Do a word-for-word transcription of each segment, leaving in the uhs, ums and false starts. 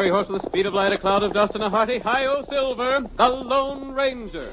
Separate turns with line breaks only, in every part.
fiery horse with the speed of light, a cloud of dust, and a hearty Hi-O Silver, the Lone Ranger.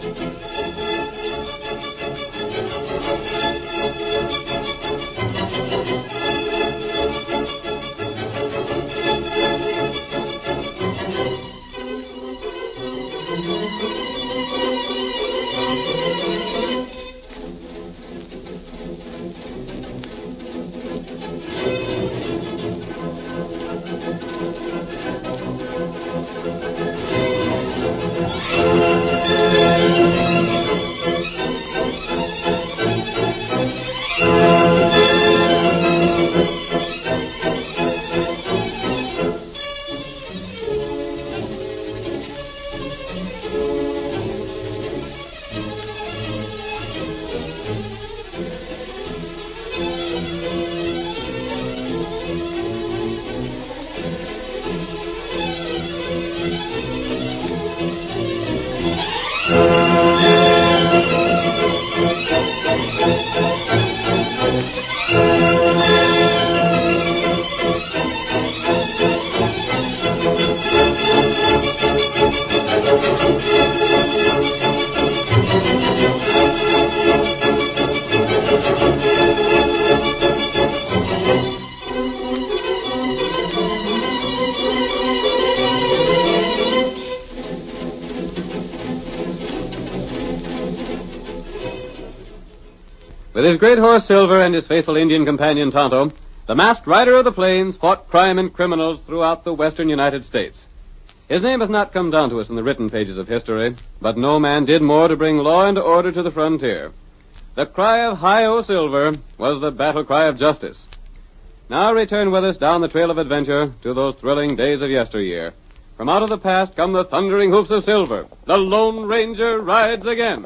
With his great horse Silver and his faithful Indian companion Tonto, the masked rider of the plains fought crime and criminals throughout the western United States. His name has not come down to us in the written pages of history, but no man did more to bring law and order to the frontier. The cry of Hi-O Silver was the battle cry of justice. Now return with us down the trail of adventure to those thrilling days of yesteryear. From out of the past come the thundering hoofs of Silver. The Lone Ranger rides again.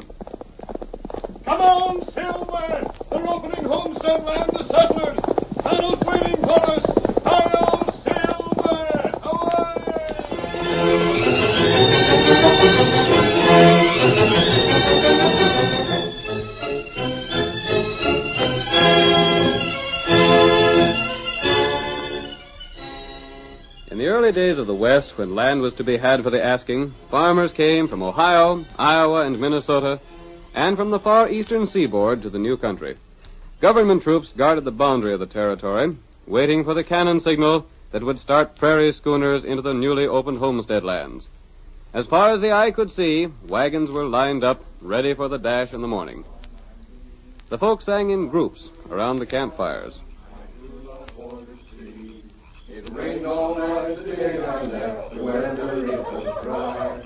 Come on, Silver! They're opening homestead land, the settlers! Donald's waiting for us! Hi-O, Silver!
In the early days of the West, when land was to be had for the asking, farmers came from Ohio, Iowa, and Minnesota, and from the far eastern seaboard to the new country. Government troops guarded the boundary of the territory, waiting for the cannon signal that would start prairie schooners into the newly opened homestead lands. As far as the eye could see, wagons were lined up, ready for the dash in the morning. The folks sang in groups around the campfires.
It rained all night the day I left, the weather it was dry.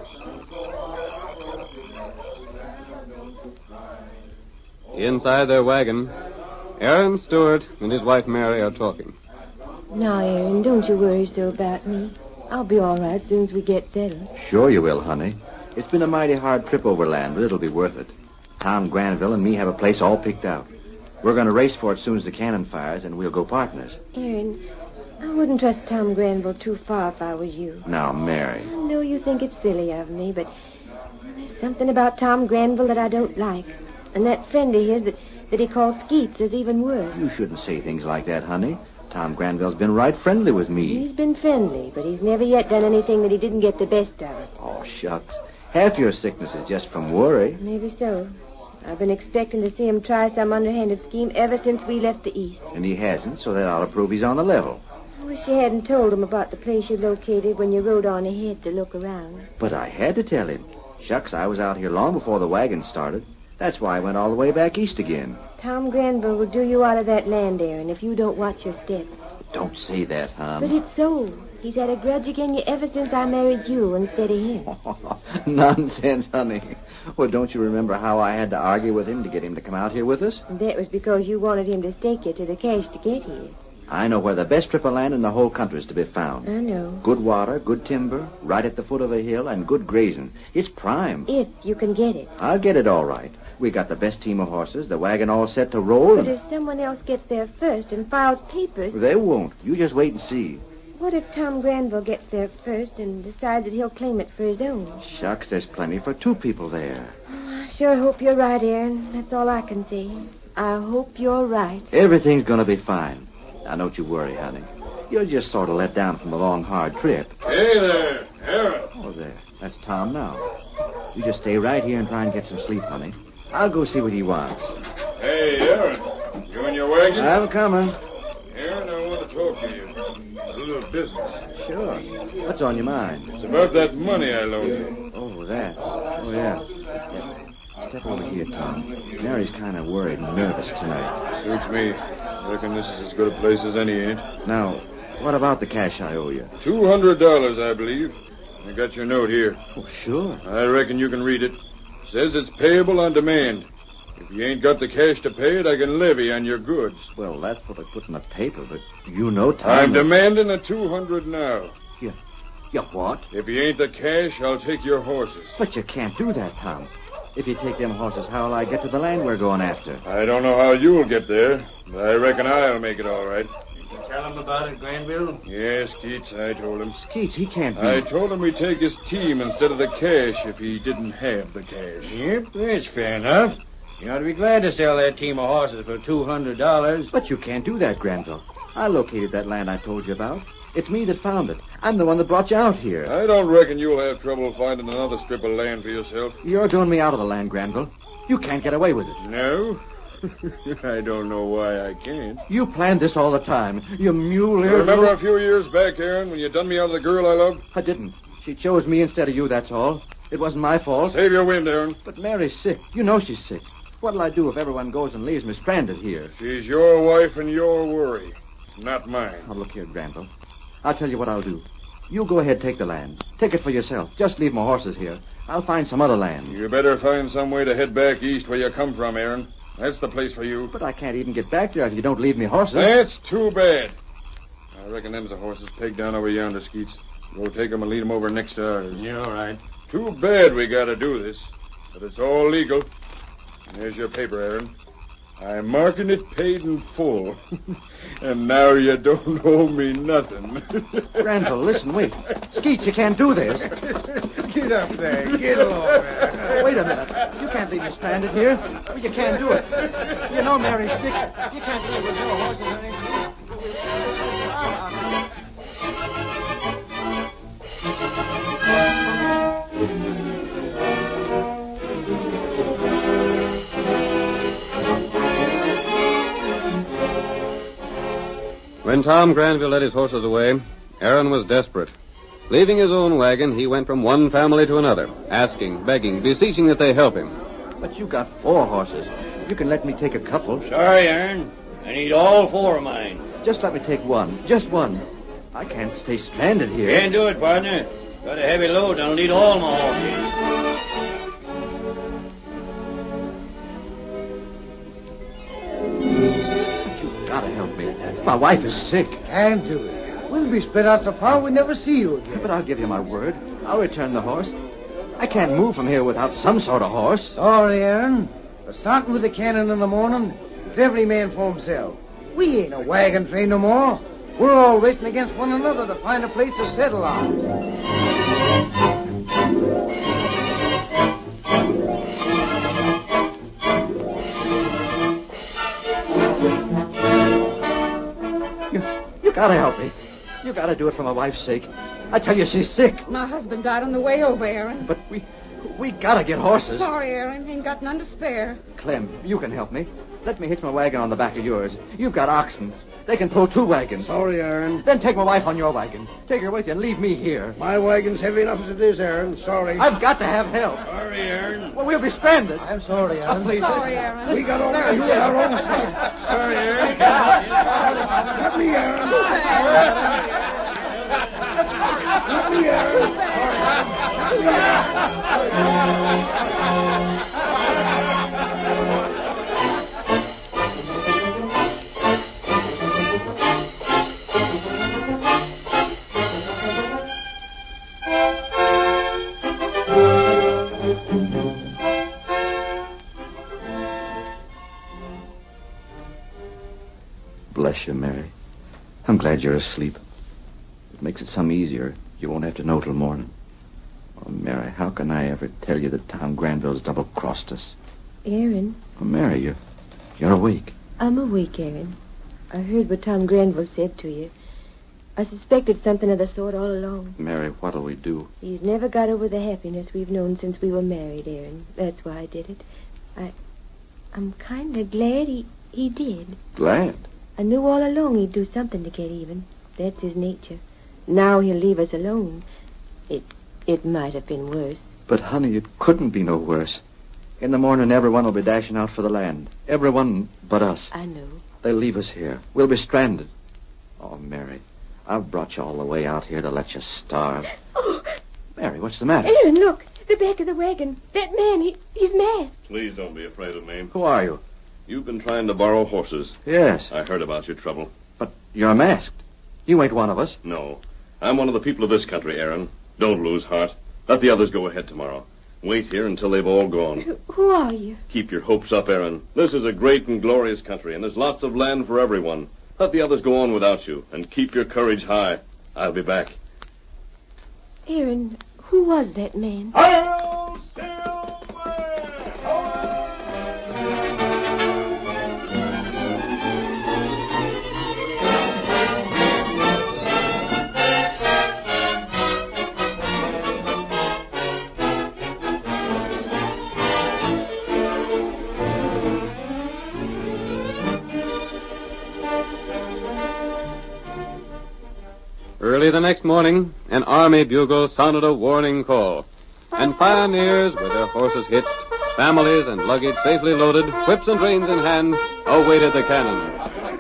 Inside their wagon, Aaron Stewart and his wife Mary are talking.
Now, Aaron, don't you worry so about me. I'll be all right as soon as we get settled.
Sure you will, honey. It's been a mighty hard trip overland, but it'll be worth it. Tom Granville and me have a place all picked out. We're going to race for it as soon as the cannon fires, and we'll go partners.
Aaron, I wouldn't trust Tom Granville too far if I was you.
Now, Mary.
I know you think it's silly of me, but there's something about Tom Granville that I don't like. And that friend of his that, that he calls Skeets is even worse.
You shouldn't say things like that, honey. Tom Granville's been right friendly with me.
He's been friendly, but he's never yet done anything that he didn't get the best of it.
Oh, shucks. Half your sickness is just from worry.
Maybe so. I've been expecting to see him try some underhanded scheme ever since we left the East.
And he hasn't, so that ought to prove he's on the level.
I wish you hadn't told him about the place you located when you rode on ahead to look around.
But I had to tell him. Shucks, I was out here long before the wagon started. That's why I went all the way back east again.
Tom Granville will do you out of that land, Aaron, if you don't watch your step.
Don't say that, hon.
But it's so. He's had a grudge against you ever since I married you instead of him.
Nonsense, honey. Well, don't you remember how I had to argue with him to get him to come out here with us?
And that was because you wanted him to stake you to the cash to get here.
I know where the best strip of land in the whole country is to be found.
I know.
Good water, good timber, right at the foot of the hill, and good grazing. It's prime.
If you can get it.
I'll get it all right. We got the best team of horses, the wagon all set to roll.
But
And...
if someone else gets there first and files papers...
They won't. You just wait and see.
What if Tom Granville gets there first and decides that he'll claim it for his own?
Shucks, there's plenty for two people there.
I sure hope you're right, Aaron. That's all I can say. I hope you're right.
Everything's going to be fine. Now, don't you worry, honey. You're just sort of let down from a long, hard trip.
Hey there, Aaron.
Oh, there. That's Tom now. You just stay right here and try and get some sleep, honey. I'll go see what he wants.
Hey, Aaron. You in your wagon?
I'm coming.
Aaron, I want to talk to you. A little business.
Sure. What's on your mind?
It's about that money I loaned you.
Oh, that. Oh, yeah. yeah. Step over here, Tom. Mary's kind of worried and nervous tonight.
Suits me. I reckon this is as good a place as any, ain't?
Now, what about the cash I owe you?
Two hundred dollars, I believe. I got your note here.
Oh, sure.
I reckon you can read it. Says it's payable on demand. If you ain't got the cash to pay it, I can levy on your goods.
Well, that's what I put in the paper, but you know, Tom...
I'm demanding a two hundred now.
You, you what?
If you ain't the cash, I'll take your horses.
But you can't do that, Tom. If you take them horses, how'll I get to the land we're going after?
I don't know how you'll get there, but I reckon I'll make it all right.
Did you tell him about it, Granville?
Yes, Keats, I told him.
Skeets, he can't be...
I told him we'd take his team instead of the cash if he didn't have the cash.
Yep, that's fair enough. You ought to be glad to sell that team of horses for two hundred dollars.
But you can't do that, Granville. I located that land I told you about. It's me that found it. I'm the one that brought you out here.
I don't reckon you'll have trouble finding another strip of land for yourself.
You're doing me out of the land, Granville. You can't get away with it.
No? I don't know why I can't.
You planned this all the time. You mule-eared...
Remember
little...
a few years back, Aaron, when you done me out of the girl I loved?
I didn't. She chose me instead of you, that's all. It wasn't my fault.
Save your wind, Aaron.
But Mary's sick. You know she's sick. What'll I do if everyone goes and leaves me stranded here?
She's your wife and your worry, not mine.
Now, look here, Granville. I'll tell you what I'll do. You go ahead, take the land. Take it for yourself. Just leave my horses here. I'll find some other land.
You better find some way to head back east where you come from, Aaron. That's the place for you.
But I can't even get back there if you don't leave me horses.
That's too bad. I reckon them's the horses pegged down over yonder, Skeets. Go take them and lead them over next to ours.
You're all right.
Too bad we gotta do this. But it's all legal. Here's your paper, Aaron. I'm marking it paid in full. And now you don't owe me nothing.
Granville, listen, wait. Skeets, you can't do this.
Get up there. Get along there.
Wait a minute. You can't leave me stranded here. Well, you can't do it. You know Mary's sick. You can't leave with no horses or anything.
When Tom Granville led his horses away, Aaron was desperate. Leaving his own wagon, he went from one family to another, asking, begging, beseeching that they help him.
But you got four horses. You can let me take a couple.
Sorry, Aaron. I need all four of mine.
Just let me take one. Just one. I can't stay stranded here.
Can't do it, partner. Got a heavy load. I'll need all my horses.
Gotta help me. My wife is sick.
Can't do it. We'll be spread out so far we'll never see you again.
But I'll give you my word. I'll return the horse. I can't move from here without some sort of horse.
Sorry, Aaron. But starting with the cannon in the morning, it's every man for himself. We ain't a wagon train no more. We're all racing against one another to find a place to settle on.
You gotta help me. You gotta do it for my wife's sake. I tell you, she's sick.
My husband died on the way over, Aaron.
But we we gotta get horses.
Sorry, Aaron. Ain't got none to spare.
Clem, you can help me. Let me hitch my wagon on the back of yours. You've got oxen. They can pull two wagons.
Sorry, Aaron.
Then take my wife on your wagon. Take her with you and leave me here.
My wagon's heavy enough as it is, Aaron. Sorry.
I've got to have help.
Sorry, Aaron.
Well, we'll be stranded.
I'm sorry, Aaron.
Oh, please.
Sorry, Aaron.
We got all to do with our own stuff.
Sorry, Aaron.
Let me, Aaron. Let me, Aaron. Let me,
Bless you, Mary. I'm glad you're asleep. It makes it some easier. You won't have to know till morning. Oh, Mary, how can I ever tell you that Tom Granville's double-crossed us?
Aaron,
Oh, Mary, you're, you're awake.
I'm awake, Aaron. I heard what Tom Granville said to you. I suspected something of the sort all along.
Mary, what'll we do?
He's never got over the happiness we've known since we were married, Aaron. That's why I did it. I, I'm kind of glad he, he did.
Glad?
I knew all along he'd do something to get even. That's his nature. Now he'll leave us alone. It, it might have been worse.
But, honey, it couldn't be no worse. In the morning, everyone will be dashing out for the land. Everyone but us.
I know.
They'll leave us here. We'll be stranded. Oh, Mary, I've brought you all the way out here to let you starve.
Oh.
Mary, what's the matter?
Aaron, look. The back of the wagon. That man, he, he's masked.
Please don't be afraid of me.
Who are you?
You've been trying to borrow horses.
Yes.
I heard about your trouble.
But you're masked. You ain't one of us.
No. I'm one of the people of this country, Aaron. Don't lose heart. Let the others go ahead tomorrow. Wait here until they've all gone.
Who, who are you?
Keep your hopes up, Aaron. This is a great and glorious country, and there's lots of land for everyone. Let the others go on without you, and keep your courage high. I'll be back.
Aaron, who was that man?
Hail, Silver!
Early the next morning, an army bugle sounded a warning call, and pioneers with their horses hitched, families and luggage safely loaded, whips and reins in hand, awaited the cannon.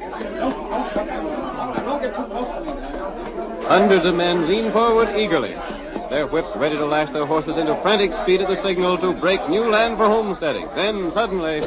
Hundreds of men leaned forward eagerly, their whips ready to lash their horses into frantic speed at the signal to break new land for homesteading. Then, suddenly...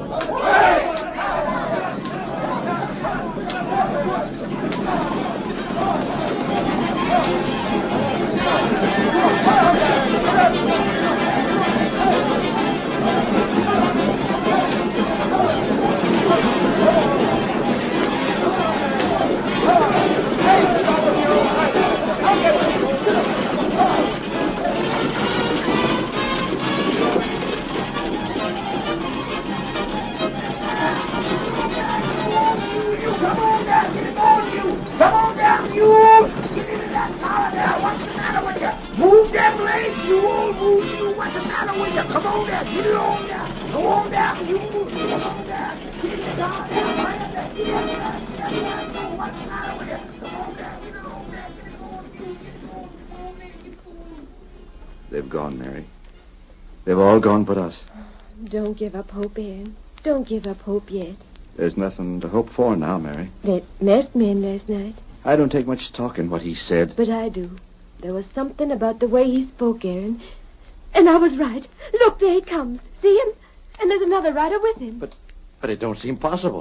Move them legs, you old move you. What's the matter with you? Come on there, get it on there. Go on down, you. Come on there. Get it down there, right there. Get it down there. Get it down there. What's the matter with you? Come on there, get it on there. Get it on you. Get it on. Come on there, get it on.
They've gone, Mary. They've all gone but us.
Don't give up hope, Aaron. Don't give up hope yet.
There's nothing to hope for now, Mary.
That masked man last night.
I don't take much stock in what he said.
But I do. There was something about the way he spoke, Aaron. And I was right. Look, there he comes. See him? And there's another rider with him.
But but it don't seem possible.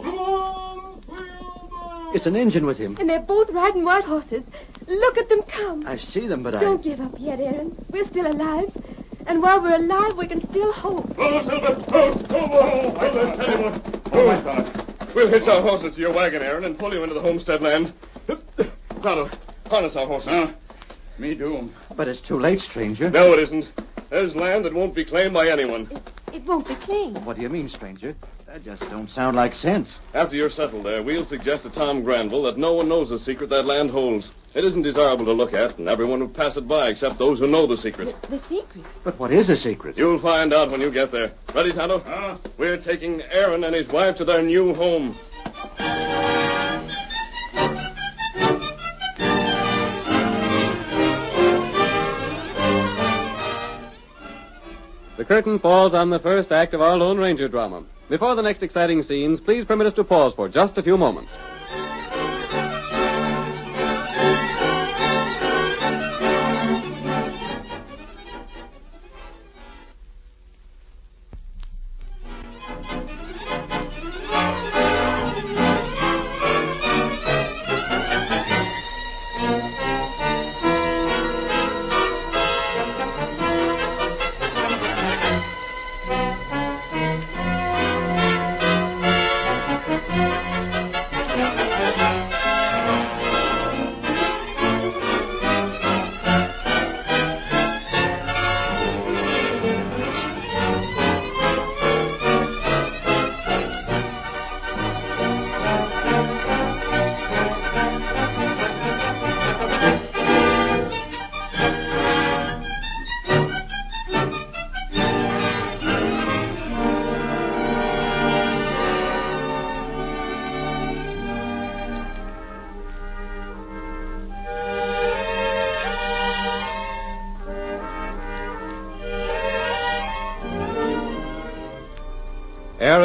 It's an Injun with him.
And they're both riding white horses. Look at them come.
I see them, but I...
Don't give up yet, Aaron. We're still alive. And while we're alive, we can still hope.
Oh, Silver! Oh, oh, oh! I don't tell you what. Oh, my God. We'll hitch our horses to your wagon, Aaron, and pull you into the homestead land. Tonto, harness our horses.
Huh? Me do.
But it's too late, stranger.
No, it isn't. There's land that won't be claimed by anyone.
It, it won't be claimed.
What do you mean, stranger? That just don't sound like sense.
After you're settled there, we'll suggest to Tom Granville that no one knows the secret that land holds. It isn't desirable to look at, and everyone will pass it by except those who know the secret.
The, the secret?
But what is the secret?
You'll find out when you get there. Ready, Tonto?
Huh?
We're taking Aaron and his wife to their new home.
The curtain falls on the first act of our Lone Ranger drama. Before the next exciting scenes, please permit us to pause for just a few moments.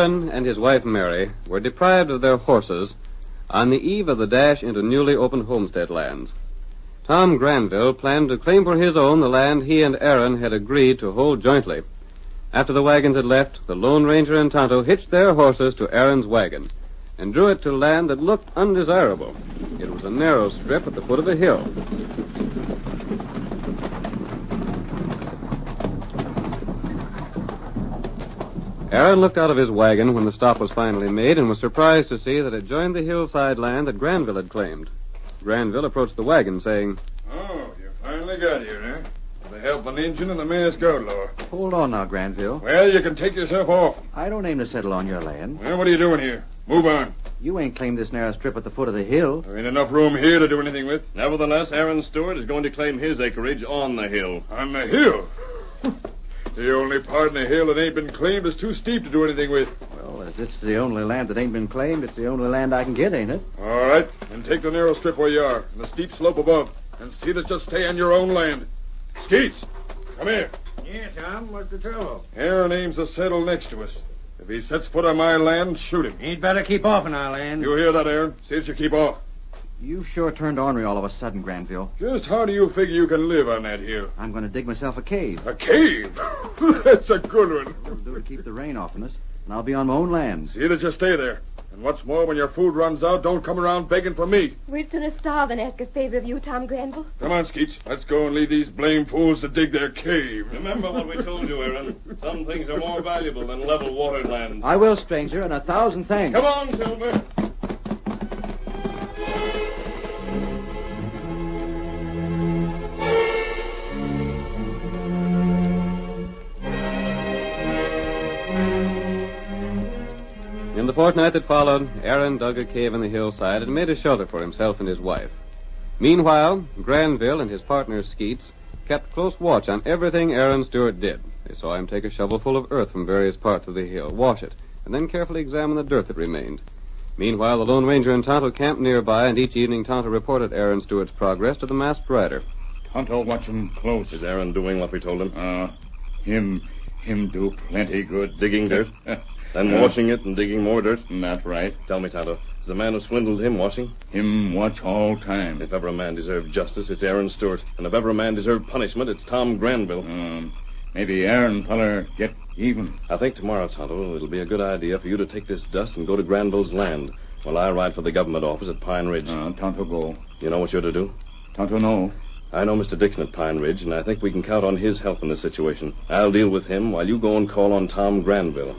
Aaron and his wife Mary were deprived of their horses on the eve of the dash into newly opened homestead lands. Tom Granville planned to claim for his own the land he and Aaron had agreed to hold jointly. After the wagons had left, the Lone Ranger and Tonto hitched their horses to Aaron's wagon and drew it to land that looked undesirable. It was a narrow strip at the foot of a hill. Aaron looked out of his wagon when the stop was finally made and was surprised to see that it joined the hillside land that Granville had claimed. Granville approached the wagon, saying,
"Oh, you finally got here, huh? With the help of an engine and the masked outlaw.
Hold on now, Granville.
Well, you can take yourself off.
I don't aim to settle on your land.
Well, what are you doing here? Move on.
You ain't claimed this narrow strip at the foot of the hill.
There ain't enough room here to do anything with.
Nevertheless, Aaron Stewart is going to claim his acreage on the hill.
On the hill? The only part in the hill that ain't been claimed is too steep to do anything with.
Well, as it's the only land that ain't been claimed, it's the only land I can get, ain't it?
All right, then take the narrow strip where you are, and the steep slope above, and see that you stay on your own land. Skeets, come here.
Yes, Tom, what's the trouble?
Aaron aims to settle next to us. If he sets foot on my land, shoot him.
He'd better keep off in our land.
You hear that, Aaron? See that you keep off.
You sure turned ornery all of a sudden, Granville.
Just how do you figure you can live on that hill?
I'm going to dig myself a cave.
A cave? That's a good one.
It'll do to keep the rain off on us, and I'll be on my own land.
See that you stay there. And what's more, when your food runs out, don't come around begging for meat.
We'd sooner starve than ask a favor of you, Tom Granville.
Come on, Skeets. Let's go and leave these blame fools to dig their cave.
Remember what we told you, Aaron. Some things are more valuable than level watered land.
I will, stranger, and a thousand thanks.
Come on, Silver.
In the fortnight that followed, Aaron dug a cave in the hillside and made a shelter for himself and his wife. Meanwhile, Granville and his partner Skeets kept close watch on everything Aaron Stewart did. They saw him take a shovelful of earth from various parts of the hill, wash it, and then carefully examine the dirt that remained. Meanwhile, the Lone Ranger and Tonto camped nearby, and each evening Tonto reported Aaron Stewart's progress to the masked rider.
Tonto, watch him close.
Is Aaron doing what we told him?
Uh, him, him do plenty good.
Digging dirt? Then uh, washing it and digging more dirt?
That's right.
Tell me, Tonto, is the man who swindled him washing?
Him watch all time.
If ever a man deserved justice, it's Aaron Stewart. And if ever a man deserved punishment, it's Tom Granville.
Um, maybe Aaron feller get even.
I think tomorrow, Tonto, it'll be a good idea for you to take this dust and go to Granville's land while I ride for the government office at Pine Ridge.
Uh, Tonto go.
You know what you're to do?
Tonto know.
I know Mister Dixon at Pine Ridge, and I think we can count on his help in this situation. I'll deal with him while you go and call on Tom Granville.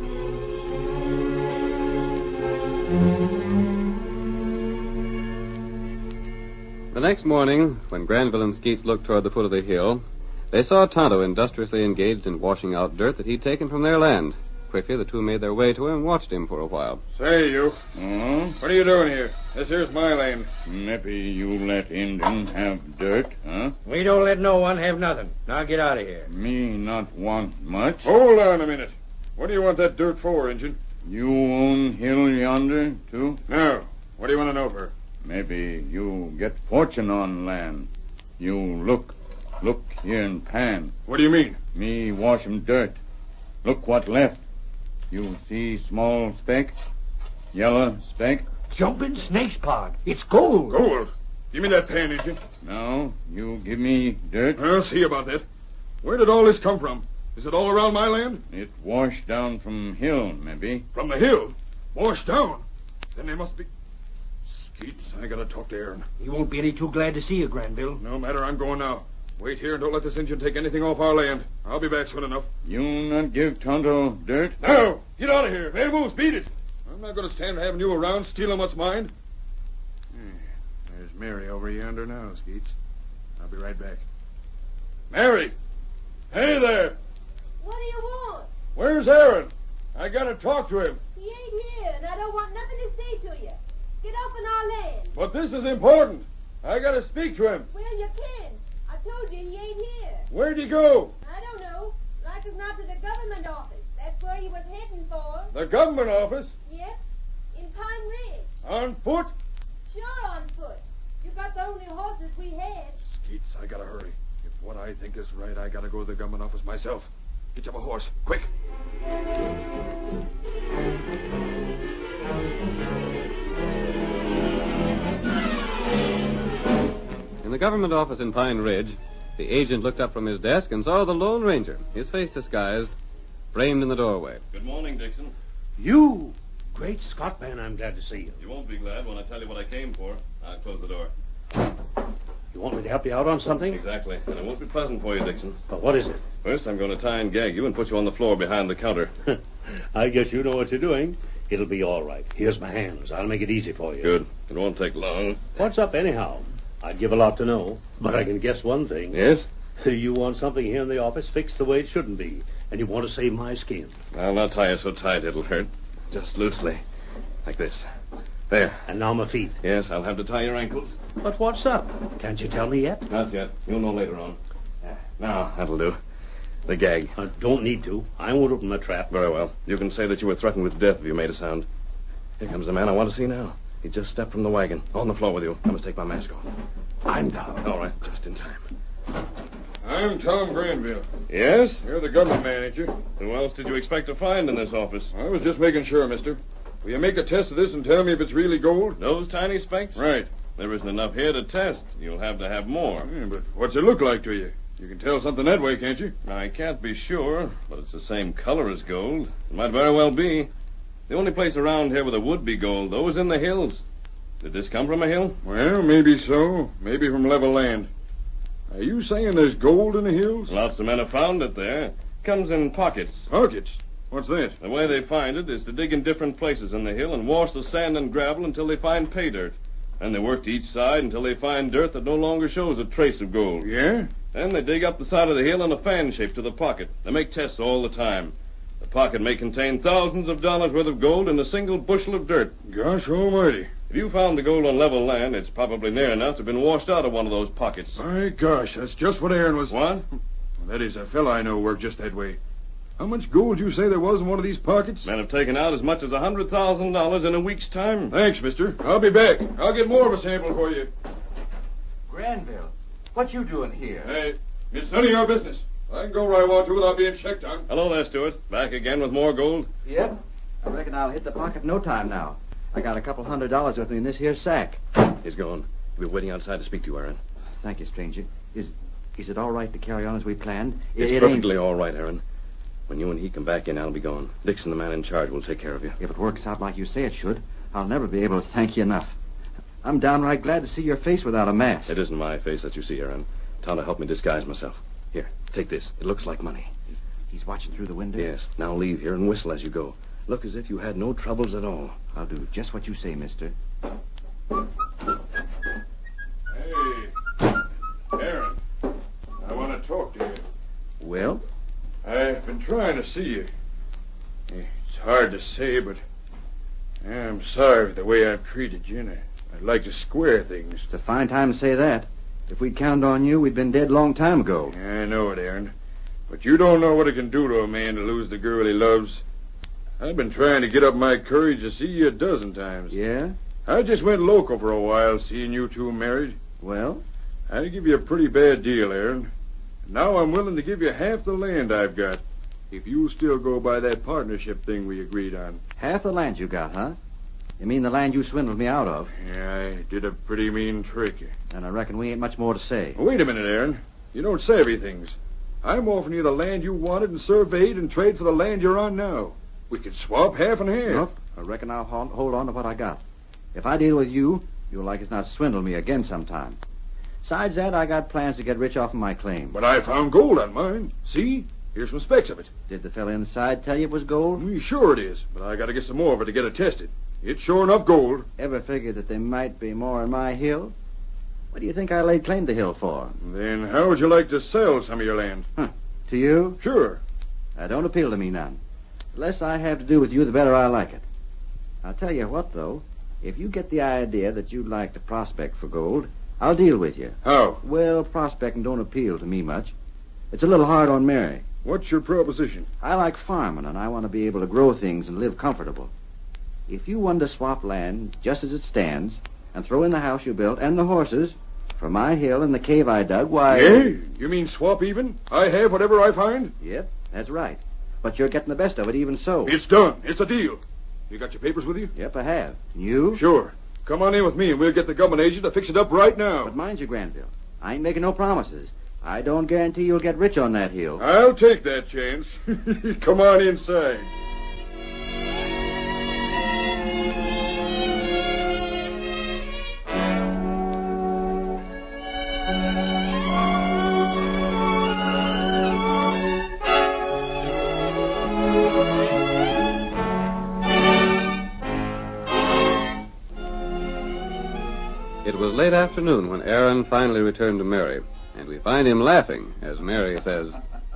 The next morning, when Granville and Skeets looked toward the foot of the hill, they saw Tonto industriously engaged in washing out dirt that he'd taken from their land. Quickly, the two made their way to him and watched him for a while.
Say, you. Uh-huh. What are you doing here? This here's my land. Maybe you let Indians have dirt, huh?
We don't let no one have nothing. Now get out of here.
Me not want much. Hold on a minute. What do you want that dirt for, Injun? You own hill yonder, too? No. What do you want to know for? Maybe you get fortune on land. You look, look here in pan. What do you mean? Me wash 'em dirt. Look what left. You see small speck? Yellow speck?
Jumping snake's pod. It's gold.
Gold? Give me that pan, Injun. No, you give me dirt. I'll see about that. Where did all this come from? Is it all around my land? It washed down from hill, maybe. From the hill? Washed down? Then they must be... Skeets, I gotta talk to Aaron.
He won't be any too glad to see you, Granville.
No matter, I'm going now. Wait here and don't let this Indian take anything off our land. I'll be back soon enough. You not give Tonto dirt? No! Get out of here. Man moves, beat it. I'm not going to stand having you around stealing what's mine. There's Mary over yonder now, Skeets. I'll be right back. Mary! Hey there!
What do you want?
Where's Aaron? I gotta talk to him.
He ain't here, and I don't want nothing to say to you. Get off in our land.
But this is important. I gotta speak to him.
Well, you can. I told you he ain't here.
Where'd he go?
I don't know. Like as not to the government office. That's where he was heading for.
The government office?
Yep. In Pine Ridge.
On foot?
Sure on foot. You got the only horses we had.
Skeets, I gotta hurry. If what I think is right, I gotta go to the government office myself. Get you a horse, quick.
In the government office in Pine Ridge, the agent looked up from his desk and saw the Lone Ranger, his face disguised, framed in the doorway.
Good morning, Dixon.
You? Great Scott, man, I'm glad to see you.
You won't be glad when I tell you what I came for. I'll close the door.
You want me to help you out on something?
Exactly. And it won't be pleasant for you, Dixon.
But what is it?
First, I'm going to tie and gag you and put you on the floor behind the counter.
I guess you know what you're doing. It'll be all right. Here's my hands. I'll make it easy for you.
Good. It won't take long.
What's up, anyhow? I'd give a lot to know, but I can guess one thing.
Yes?
You want something here in the office fixed the way it shouldn't be, and you want to save my skin.
I'll not tie you so tight it'll hurt. Just loosely. Like this. There.
And now my feet.
Yes, I'll have to tie your ankles.
But what's up? Can't you tell me yet?
Not yet. You'll know later on. Now, that'll do. The gag.
I don't need to. I won't open the trap.
Very well. You can say that you were threatened with death if you made a sound. Here comes the man I want to see now. He just stepped from the wagon. On the floor with you. I must take my mask off.
I'm down.
All right. Just in time.
I'm Tom Granville.
Yes?
You're the government manager.
Who else did you expect to find in this office?
I was just making sure, mister. Will you make a test of this and tell me if it's really gold?
Those tiny specks?
Right.
There isn't enough here to test. You'll have to have more.
Yeah, but what's it look like to you? You can tell something that way, can't you?
I can't be sure, but it's the same color as gold. It might very well be. The only place around here where there would be gold, though, is in the hills. Did this come from a hill?
Well, maybe so. Maybe from level land. Are you saying there's gold in the hills?
Lots of men have found it there. Comes in pockets.
Pockets? What's that?
The way they find it is to dig in different places in the hill and wash the sand and gravel until they find pay dirt. Then they work to each side until they find dirt that no longer shows a trace of gold.
Yeah?
Then they dig up the side of the hill in a fan shape to the pocket. They make tests all the time. The pocket may contain thousands of dollars worth of gold in a single bushel of dirt.
Gosh almighty.
If you found the gold on level land, it's probably near enough to have been washed out of one of those pockets.
My gosh, that's just what Aaron was...
What?
That is, a fella I know worked just that way. How much gold you say there was in one of these pockets?
Men have taken out as much as a hundred thousand dollars in a week's time.
Thanks, mister. I'll be back. I'll get more of a sample for you.
Granville, what you doing here?
Hey, it's none of your business. I can go where I want to without being checked on.
Hello there, Stewart. Back again with more gold?
Yep. I reckon I'll hit the pocket in no time now. I got a couple hundred dollars with me in this here sack.
He's gone. He'll be waiting outside to speak to you, Aaron.
Thank you, stranger. Is is it all right to carry on as we planned?
It's
it
perfectly
ain't...
all right, Aaron. When you and he come back in, I'll be gone. Dixon, the man in charge, will take care of you.
If it works out like you say it should, I'll never be able to thank you enough. I'm downright glad to see your face without a mask.
It isn't my face that you see, Aaron. Tonto helped me disguise myself. Here, take this. It looks like money.
He's watching through the window?
Yes. Now leave here and whistle as you go. Look as if you had no troubles at all.
I'll do just what you say, mister.
Hey, Aaron. I want to talk to you.
Well?
I've been trying to see you. It's hard to say, but I'm sorry for the way I've treated you, and I'd like to square things.
It's a fine time to say that. If we'd counted on you, we'd been dead a long time ago.
I know it, Aaron. But you don't know what it can do to a man to lose the girl he loves. I've been trying to get up my courage to see you a dozen times.
Yeah?
I just went local for a while, seeing you two married.
Well?
I'd give you a pretty bad deal, Aaron. Now I'm willing to give you half the land I've got, if you'll still go by that partnership thing we agreed on.
Half the land you got, huh? You mean the land you swindled me out of?
Yeah, I did a pretty mean trick.
And I reckon we ain't much more to say.
Wait a minute, Aaron. You don't savvy things. I'm offering you the land you wanted and surveyed in trade for the land you're on now. We could swap half and half.
Nope. I reckon I'll hold on to what I got. If I deal with you, you'll like as not swindle me again sometime. Besides that, I got plans to get rich off of my claim.
But I found gold on mine. See? Here's some specks of it.
Did the fella inside tell you it was gold?
Mm, sure it is, but I got to get some more of it to get it tested. It's sure enough gold.
Ever figured that there might be more in my hill? What do you think I laid claim to hill for?
Then how would you like to sell some of your land?
Huh. To you?
Sure.
That don't appeal to me none. The less I have to do with you, the better I like it. I'll tell you what, though. If you get the idea that you'd like to prospect for gold, I'll deal with you.
How?
Well, prospecting don't appeal to me much. It's a little hard on Mary.
What's your proposition?
I like farming, and I want to be able to grow things and live comfortable. If you wanted to swap land just as it stands and throw in the house you built and the horses for my hill and the cave I dug, why...
Hey, you mean swap even? I have whatever I find?
Yep. That's right. But you're getting the best of it even so.
It's done. It's a deal. You got your papers with you?
Yep, I have. You?
Sure. Come on in with me and we'll get the government agent to fix it up right now.
But mind you, Granville, I ain't making no promises. I don't guarantee you'll get rich on that hill.
I'll take that chance. Come on inside.
It was late afternoon when Aaron finally returned to Mary, and we find him laughing as Mary says,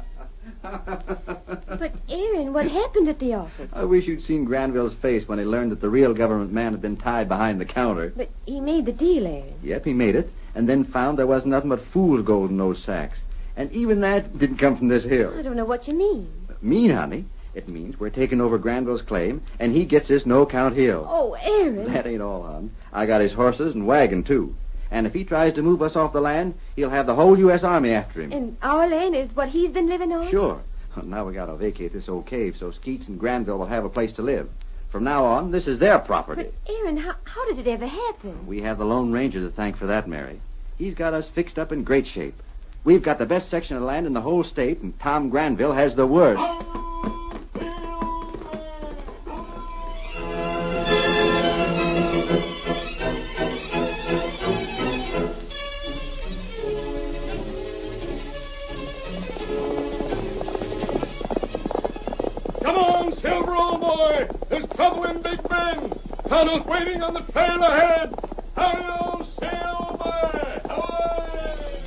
But, Aaron, what happened at the office?
I wish you'd seen Granville's face when he learned that the real government man had been tied behind the counter.
But he made the deal, Aaron.
Yep, he made it, and then found there wasn't nothing but fool's gold in those sacks. And even that didn't come from this hill.
I don't know what you mean.
Mean, honey? It means we're taking over Granville's claim, and he gets this no-count hill.
Oh, Aaron.
That ain't all, hon. I got his horses and wagon, too. And if he tries to move us off the land, he'll have the whole U S Army after him.
And our land is what he's been living on?
Sure. Now we gotta vacate this old cave so Skeets and Granville will have a place to live. From now on, this is their property.
But, Aaron, how, how did it ever happen?
We have the Lone Ranger to thank for that, Mary. He's got us fixed up in great shape. We've got the best section of land in the whole state, and Tom Granville has the worst.
Come on, Silver, old boy. There's trouble in Big Bend. Tonto's waiting on the trail ahead. Hurry, Silver! Away!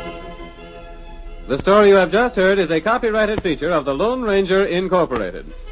The story you have just heard is a copyrighted feature of the Lone Ranger Incorporated.